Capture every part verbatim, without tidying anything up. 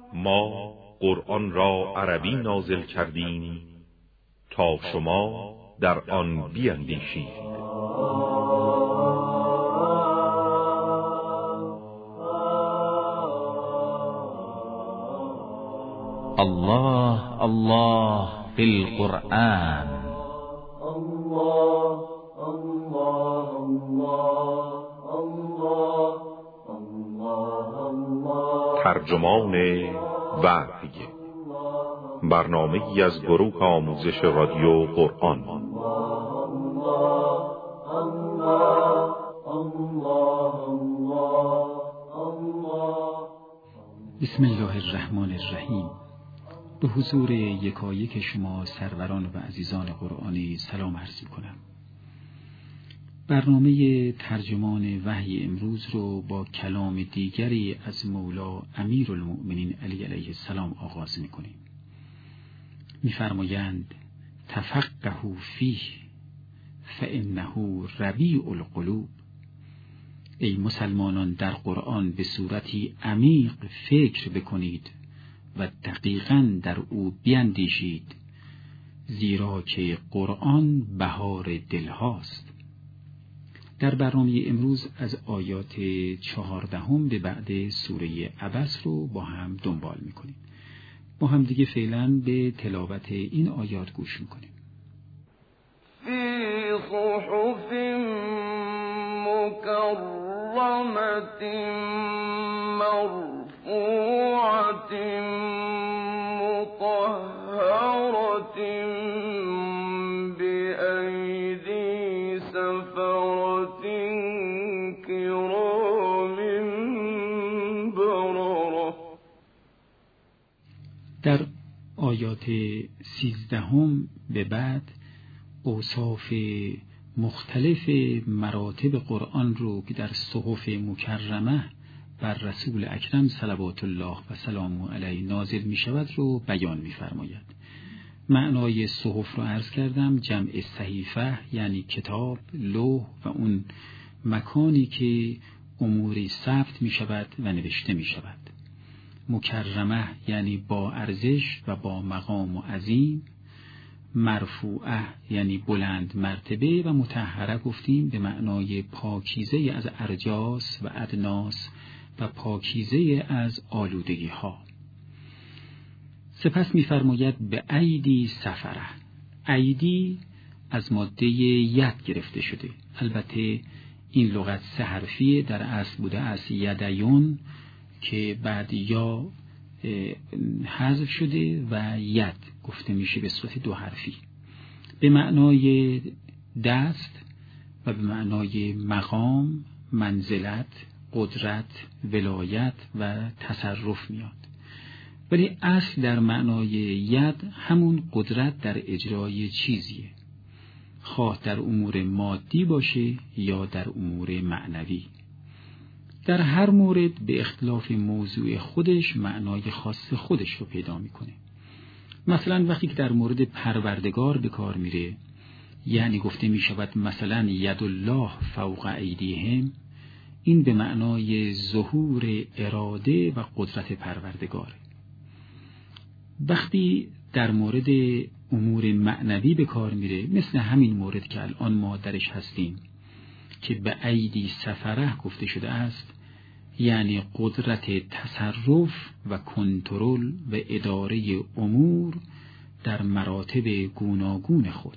ما قرآن را عربی نازل کردیم تا شما در آن بیندیشید. الله الله فی القرآن. الله الله الله الله الله. ترجمان وحی، برنامه‌ای از گروه آموزش رادیو قرآن. بسم الله الرحمن الرحیم. به حضور یکایک شما سروران و عزیزان قرآنی سلام عرض کنم. برنامه ترجمان وحی امروز رو با کلام دیگری از مولا امیرالمؤمنین علی علیه السلام آغاز می‌کنیم. می‌فرمایند تفقهوا فیه فإنه ربیع القلوب. ای مسلمانان در قرآن به صورتی عمیق فکر بکنید و دقیقاً در او بیندیشید، زیرا که قرآن بهار دلهاست. در برنامه امروز از آیات چهاردهم به بعد سوره عبس رو با هم دنبال میکنیم. با هم دیگه فعلا به تلاوت این آیات گوش میکنیم. فی صحف مکرمة مرفوعة مطهرة بأيدي سفرة كرام بررة. در آیات سیزدهم به بعد اوصاف مختلف مراتب قرآن رو که در صحف مکرمه بر رسول اکرم صلوات الله و سلامه علیه نازل می شود رو بیان می فرماید. معنای صحف رو عرض کردم، جمع صحیفه یعنی کتاب، لوح و اون مکانی که اموری ثبت می شود و نوشته می شود. مکرمه یعنی با ارزش و با مقام و عظیم. مرفوعه یعنی بلند مرتبه و مطهره گفتیم به معنای پاکیزه از ارجاس و ادناس و پاکیزه از آلودگی ها. سپس می‌فرماید به ایدی سفره. ایدی از ماده ید گرفته شده. البته این لغت سه حرفیه، در اصل بوده از یدیون که بعد یا حذف شده و ید گفته میشه به صورت دو حرفی، به معنای دست و به معنای مقام، منزلت، قدرت، ولایت و تصرف میاد. ولی اصل در معنای ید همون قدرت در اجرای چیزیه، خواه در امور مادی باشه یا در امور معنوی. در هر مورد به اختلاف موضوع خودش معنای خاص خودش رو پیدا میکنه. مثلا وقتی که در مورد پروردگار به کار میره، یعنی گفته میشود مثلا ید الله فوق ایدیهم، این به معنای ظهور اراده و قدرت پروردگاره. وقتی در مورد امور معنوی به کار میره، مثل همین مورد که الان ما درش هستیم که به ایدی سفره گفته شده است، یعنی قدرت تصرف و کنترل و اداره امور در مراتب گوناگون خود.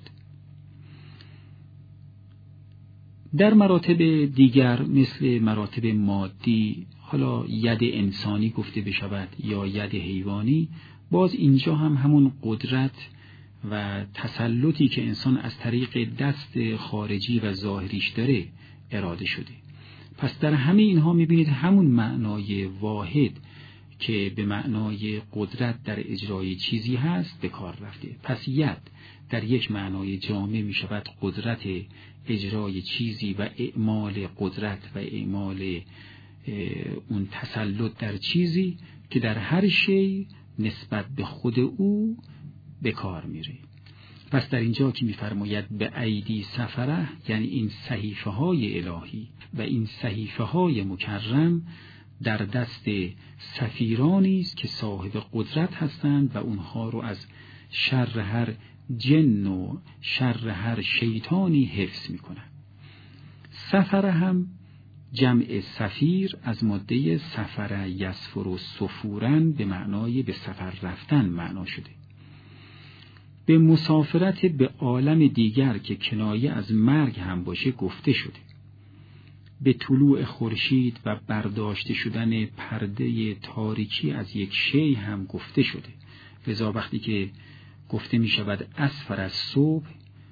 در مراتب دیگر مثل مراتب مادی، حالا ید انسانی گفته بشود یا ید حیوانی، باز اینجا هم همون قدرت و تسلطی که انسان از طریق دست خارجی و ظاهریش داره اراده شده. پس در همه اینها میبینید همون معنای واحد که به معنای قدرت در اجرای چیزی هست به کار رفته. پس ید در یک معنای جامع میشود قدرت اجرای چیزی و اعمال قدرت و اعمال اون تسلط در چیزی که در هر شی نسبت به خود او به کار میره. پس در اینجا که میفرماید به ایدی سفره، یعنی این صحیفه های الهی و این صحیفه های مکرم در دست سفیرانی است که صاحب قدرت هستند و اونها رو از شر هر جن و شر هر شیطانی حفظ میکنند. سفره هم جمع سفیر از ماده سفر یسفر و سفورن به معنای به سفر رفتن معنا شده. به مسافرت به عالم دیگر که کنایه از مرگ هم باشه گفته شده. به طلوع خورشید و برداشته شدن پرده تاریکی از یک شی هم گفته شده. لذا وقتی که گفته می شود اسفر از صبح،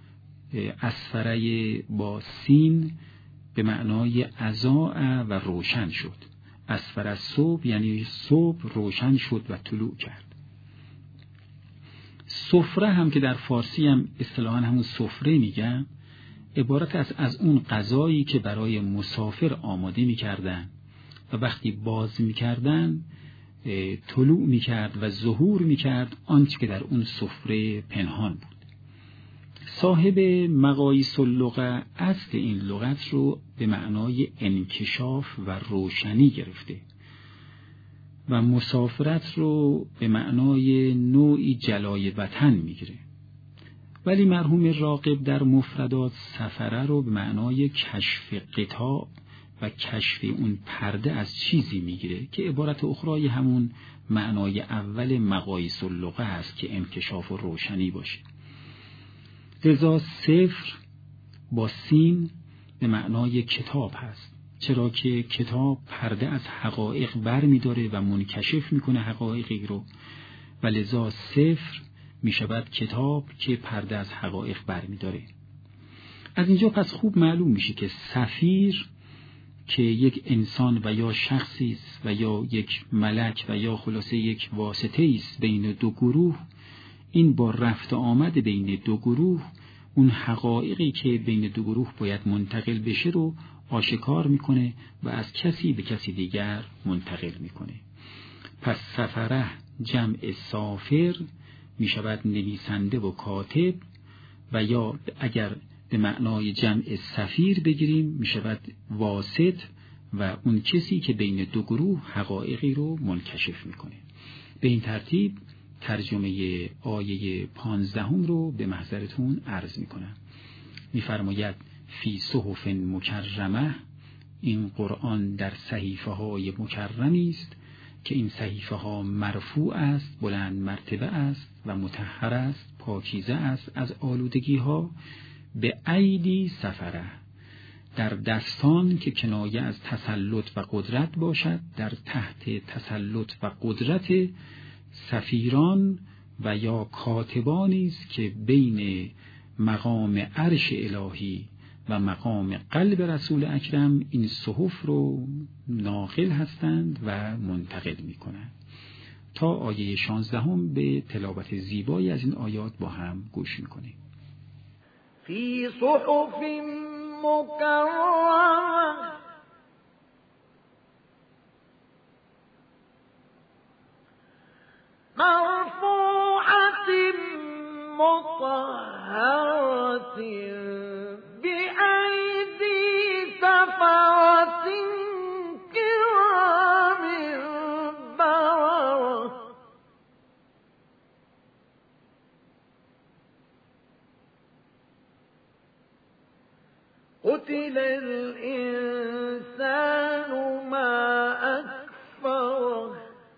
اسفره با سین به معنای اضاء و روشن شد. اسفر از صبح یعنی صبح روشن شد و طلوع کرد. سفره هم که در فارسی هم اصطلاحاً همون سفره میگن، عبارت است از اون غذایی که برای مسافر آماده میکردن و وقتی باز میکردن طلوع میکرد و ظهور میکرد آنچه که در اون سفره پنهان بود. صاحب مقاییس اللغه اصل این لغت رو به معنای انکشاف و روشنی گرفته و مسافرت رو به معنای نوعی جلای وطن میگیره. ولی مرحوم راغب در مفردات سفره رو به معنای کشف قطاع و کشف اون پرده از چیزی میگیره که عبارت اخرای همون معنای اول مقاییس اللغه هست که انکشاف و روشنی باشه. لذا صفر با سین به معنای کتاب هست، چرا که کتاب پرده از حقایق بر می داره و منکشف می کنه حقایقی رو و لذا صفر می شود کتاب که پرده از حقایق بر می داره. از اینجا پس خوب معلوم میشه که سفیر که یک انسان و یا شخصی است و یا یک ملک و یا خلاصه یک واسطه است بین دو گروه، این با رفت آمد بین دو گروه اون حقایقی که بین دو گروه باید منتقل بشه رو آشکار میکنه و از کسی به کسی دیگر منتقل میکنه. پس سفره جمع سافر میشود نویسنده و کاتب و یا اگر به معنای جمع سفیر بگیریم میشود واسط و اون کسی که بین دو گروه حقایقی رو منکشف میکنه. به این ترتیب ترجمه آیه پانزدهم رو به محضرتون عرض میکنم. میفرماید فی صحف مکرمه، این قرآن در صحیفه های مکرمی است که این صحیفه ها مرفوع است، بلند مرتبه است و مطهر است، پاکیزه است از آلودگی ها، به ایدی سفره، در دستان که کنایه از تسلط و قدرت باشد، در تحت تسلط و قدرت سفیران و یا کاتبانی است که بین مقام عرش الهی و مقام قلب رسول اکرم این صحف رو ناقل هستند و منتقل می کنند. تا آیه شانزدهم به تلاوت زیبایی از این آیات با هم گوش می کنیم. فی صحف مکرمه مرفوعة مطهرة بأيدي سفرة كرام بررة قتل الإنسان ما أكفره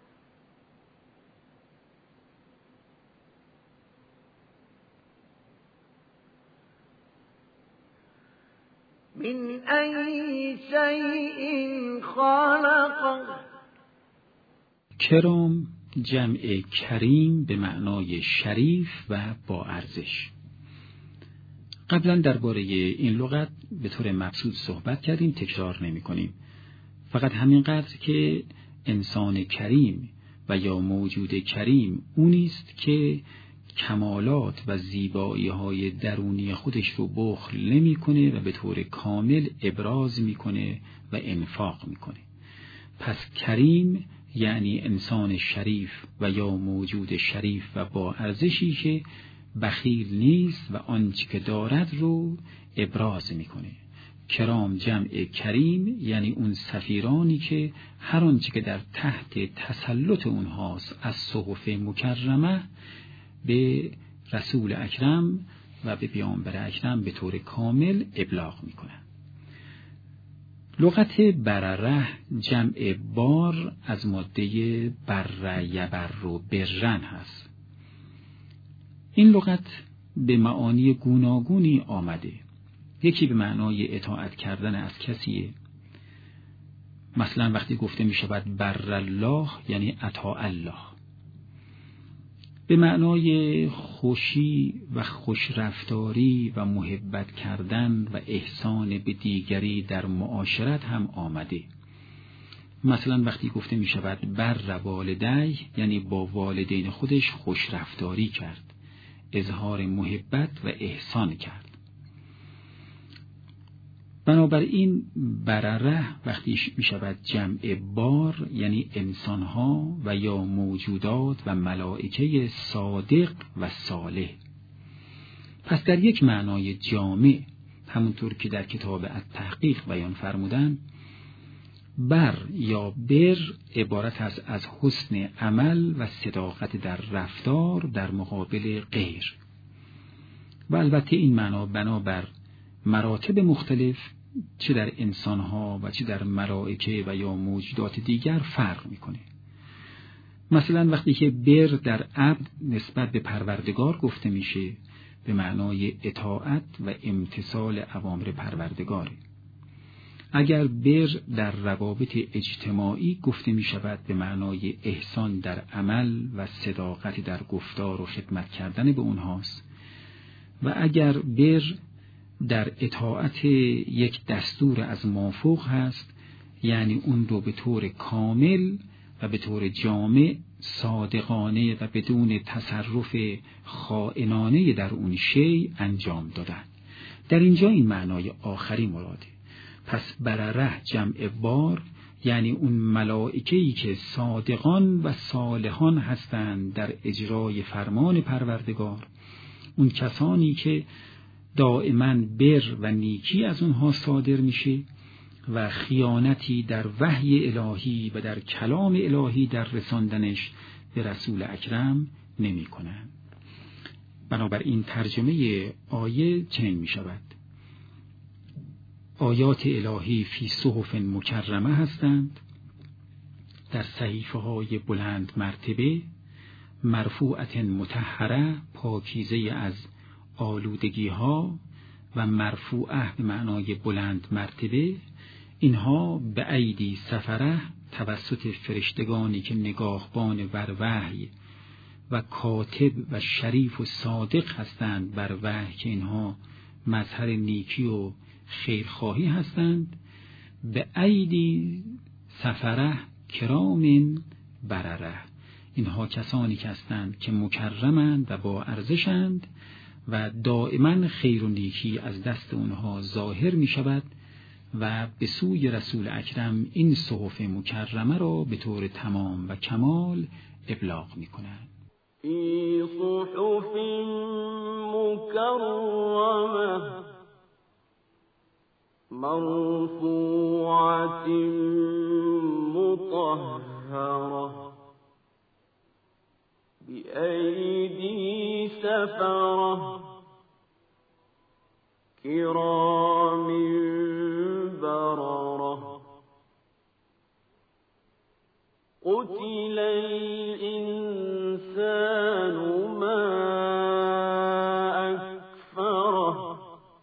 من أي شيء خلقه. کرام جمع کریم به معنای شریف و با ارزش. قبلا درباره این لغت به طور مبسوط صحبت کردیم، تکرار نمی کنیم. فقط همینقدر که انسان کریم و یا موجود کریم اونیست که کمالات و زیبایی های درونی خودش رو بخل نمی کنه و به طور کامل ابراز می کنه و انفاق می کنه. پس کریم یعنی انسان شریف و یا موجود شریف و با ارزشی که بخیل نیست و آنچه که دارد رو ابراز می کنه. کرام جمع کریم یعنی اون سفیرانی که هر آنچه که در تحت تسلط اونهاست از صحف مکرمه به رسول اکرم و به پیامبر اکرم به طور کامل ابلاغ میکنن. لغت برره جمع بار از ماده بر یبر و برن هست. این لغت به معانی گوناگونی آمده. یکی به معنای اطاعت کردن از کسیه، مثلا وقتی گفته می شود بر الله یعنی اطاع الله. به معنای خوشی و خوشرفتاری و محبت کردن و احسان به دیگری در معاشرت هم آمده. مثلا وقتی گفته می شود بر والدی یعنی با والدین خودش خوشرفتاری کرد، اظهار محبت و احسان کرد. بنابراین برره وقتی می شود جمع بار یعنی انسانها و یا موجودات و ملائکه صادق و صالح. پس در یک معنای جامع، همونطور که در کتاب التحقیق بیان فرمودن، بر یا بر عبارت است از حسن عمل و صداقت در رفتار در مقابل غیر. و البته این معنا بنابر مراتب مختلف چه در انسانها و چه در ملائکه و یا موجودات دیگر فرق میکنه. مثلا وقتی که بر در عبد نسبت به پروردگار گفته میشه به معنای اطاعت و امتثال اوامر پروردگاره. اگر بر در روابط اجتماعی گفته می شود به معنای احسان در عمل و صداقت در گفتار و خدمت کردن به اونهاست. و اگر بر در اطاعت یک دستور از مافوق هست یعنی اون رو به طور کامل و به طور جامع، صادقانه و بدون تصرف خائنانه در اون شی انجام دادن. در اینجا این معنای آخری مراده. پس برره جمع بار یعنی اون ملائکه‌ای که صادقان و صالحان هستند در اجرای فرمان پروردگار، اون کسانی که دائما بر و نیکی از اونها صادر میشه و خیانتی در وحی الهی و در کلام الهی در رساندنش به رسول اکرم نمی کنند. بنابراین ترجمه آیه چنین می شود: آیات الهی فی صحف مکرمه هستند، در صحیفه های بلند مرتبه، مرفوعت مطهره، پاکیزه از آلودگی ها، و مرفوعه به معنای بلند مرتبه. اینها به ایدی سفره، توسط فرشتگانی که نگاهبان بر وحی و کاتب و شریف و صادق هستند بر وحی که اینها مظهر نیکی و خیرخواهی هستند. به ایدی سفره کرام برره، اینها کسانی که هستند که مکرمند و با ارزشند و دائما خیر و نیکی از دست اونها ظاهر می شود و به سوی رسول اکرم این صحف مکرمه را به طور تمام و کمال ابلاغ می کنند. فی صحف مکرمه مرفوعة مطهرة بأيدي سفرة كرام بررة قتل الإنسان ما أكفره.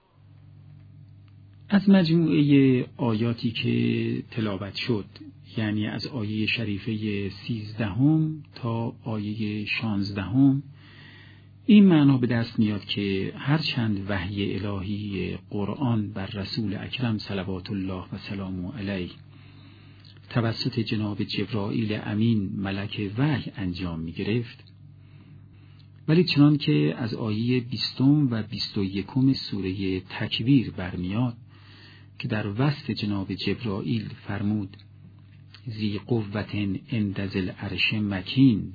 از مجموعه آیاتی که تلاوت شد، یعنی از آیه شریفه سیزدهم تا آیه شانزدهم، این معنا به دست میاد که هرچند وحی الهی قرآن بر رسول اکرم صلوات الله و سلامه علیه توسط جناب جبرائیل امین ملک وحی انجام می گرفت، ولی چنان که از آیه بیستم و بیست و یکم سوره تکویر برمیاد که در وصف جناب جبرائیل فرمود ذی قوة عند ذی العرش مکین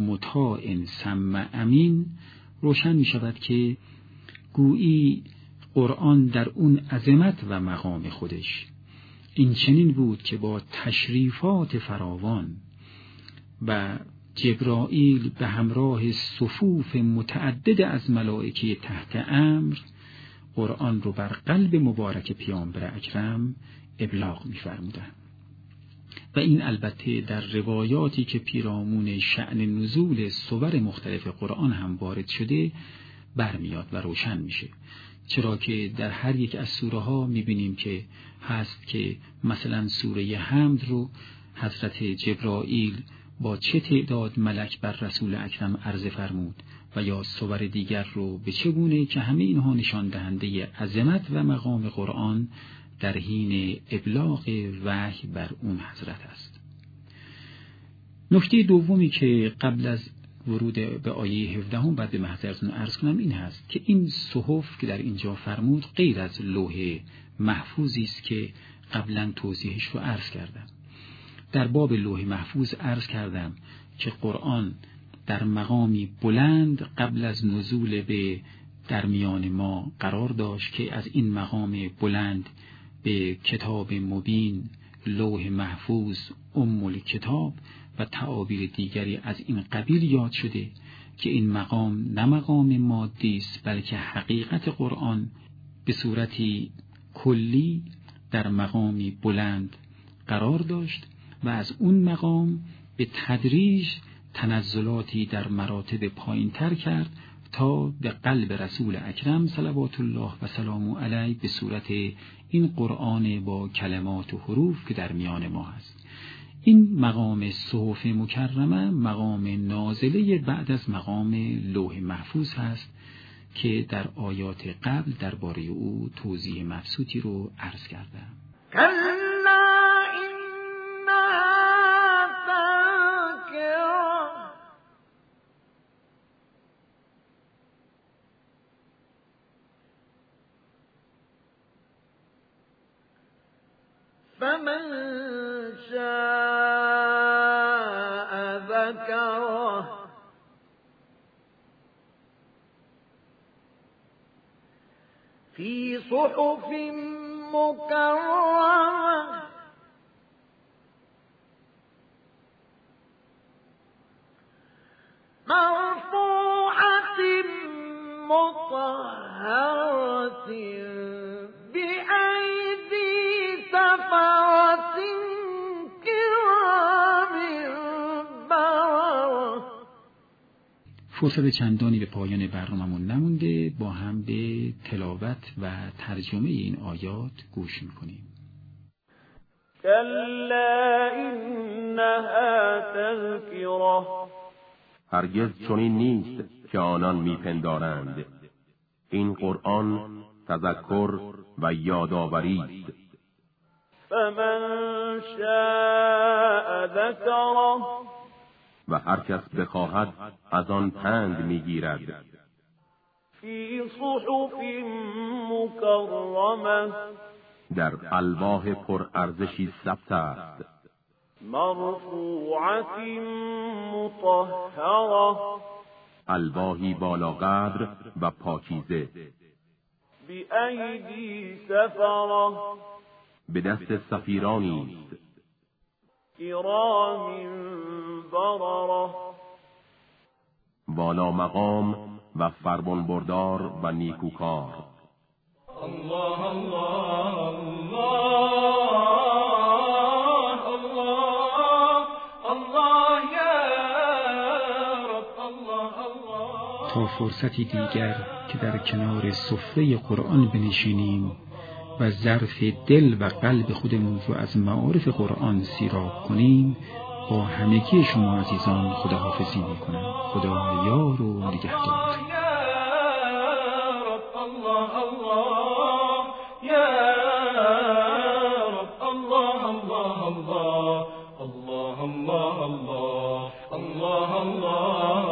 مطاع ثم امین، روشن می شود که گویی قرآن در اون عظمت و مقام خودش این چنین بود که با تشریفات فراوان و جبرائیل به همراه صفوف متعدد از ملائکه تحت امر قرآن رو بر قلب مبارک پیامبر اکرم ابلاغ می‌فرمودند. و این البته در روایاتی که پیرامون شأن نزول سور مختلف قرآن هم وارد شده برمیاد و روشن میشه، چرا که در هر یک از سوره ها میبینیم که هست که مثلا سوره حمد رو حضرت جبرائیل با چه تعداد ملک بر رسول اکرم عرضه فرمود و یا سور دیگر رو به چه گونه که همه اینها نشان دهنده عظمت و مقام قرآن در حین ابلاغ وحی بر اون حضرت است. نکته دومی که قبل از ورود به آیه هفده هم بعد به محضرتون عرض کنم این هست که این صحف که در اینجا فرمود غیر از لوح محفوظی است که قبلا توضیحش رو عرض کردم. در باب لوح محفوظ عرض کردم که قرآن در مقامی بلند قبل از نزول به در میان ما قرار داشت که از این مقام بلند به کتاب مبین، لوح محفوظ، ام الکتاب و تعابیر دیگری از این قبیل یاد شده که این مقام نه مقام مادی است بلکه حقیقت قرآن به صورتی کلی در مقامی بلند قرار داشت و از اون مقام به تدریج تنزلاتی در مراتب پایین تر کرد تا به قلب رسول اکرم صلوات الله و سلام علیه به صورت این قرآن با کلمات و حروف که در میان ما هست. این مقام صحف مکرمه مقام نازله بعد از مقام لوح محفوظ هست که در آیات قبل درباره او توضیح مبسوطی رو عرض کردم. فمن شاء ذكره في صحف مكرمة مرفوعة مطهرة فرصت چندانی به پایان برنامه‌مون نمونده، با هم به تلاوت و ترجمه این آیات گوش می‌کنیم. کلا انها تذکره، هرگز چنین نیست که آنان میپندارند. این قرآن تذکر و یادآوری است. فمن شاء ذکره، و هر کس بخواهد از آن پند میگیرد. فی صحف مکرمه، در الواح پر ارزشی ثبت است. مرفوعة مطهرة، الواحی بالا قدر و پاکیزه. بأیدی سفرة، به دست سفیرانی است. کرام بررة، بالا مقام و فرمان بردار و نیکوکار. الله الله الله الله الله یا رب الله الله. تا فرصتی دیگر که در کنار سفره قرآن بنشینیم و ظرف دل و قلب خودمون رو از معارف قرآن سیراب کنیم، با همگی شما عزیزان خداحافظی میکنم. خدا یار و نگهدار. الله الله الله الله الله الله